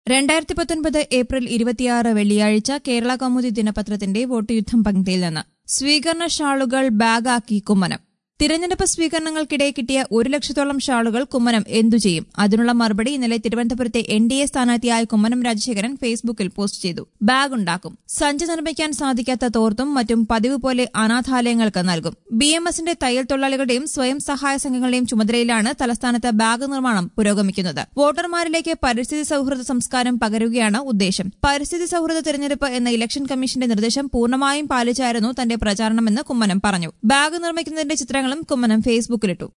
2019 April 26 വെള്ളിയാഴ്ച കേരള കൗമുദി ദിനപത്രത്തിന്റെ vote യുദ്ധം പങ്ക്തിയിൽ നിന്ന് സ്വീകരണ ഷാളുകൾ ബാഗാക്കി കുമ്മനം. തിരഞ്ഞെടുപ്പ് സ്വീകരണങ്ങൾക്കിടെ കിട്ടിയ 1 ലക്ഷത്തോളം ഷാളുകൾ കുമ്മനം എന്തു ചെയ്യും? അതിനുള്ള മറുപടി ഇന്നലെ തിരുവനന്തപുരത്തെ NDA സ്ഥാനാർത്ഥിയായ കുമ്മനം രാജശേഖരൻ ഫേസ്ബുക്കിൽ പോസ്റ്റ് ചെയ്തു. ബാഗ് ഉണ്ടാക്കും. സഞ്ചി നിർമ്മിക്കാൻ സാധിക്കാത്ത തോർത്തും മറ്റും പതിവ് പോലെ അനാഥാലയങ്ങൾക്ക് നൽകും. BMSന്റെ തയ്യൽ തൊഴിലാളികളുടെയും സ്വയം സഹായ സംഘങ്ങളുടെയും ചുമതലയിലാണ് തലസ്ഥാനത്ത് ബാഗ് നിർമ്മാണം പുരോഗമിക്കുന്നത്. വോട്ടർമാരിലേക്ക് പരിസ്ഥിതി സൌഹൃദ സംസ്കാരം പകരുകയാണ് ഉദ്ദേശം. പരിസ്ഥിതി സൌഹൃദ തിരഞ്ഞെടുപ്പ് എന്ന ഇലക്ഷൻ കമ്മീഷന്റെ നിർദ്ദേശം പൂർണ്ണമായും പാലിച്ചായിരുന്നു തന്റെ പ്രചാരണമെന്ന് കുമ്മനം പറഞ്ഞു. ബാഗ് നിർമ്മിക്കുന്നതിന്റെ ചിത്രങ്ങളും കുമ്മനം ഫേസ്ബുക്കിലിട്ടു.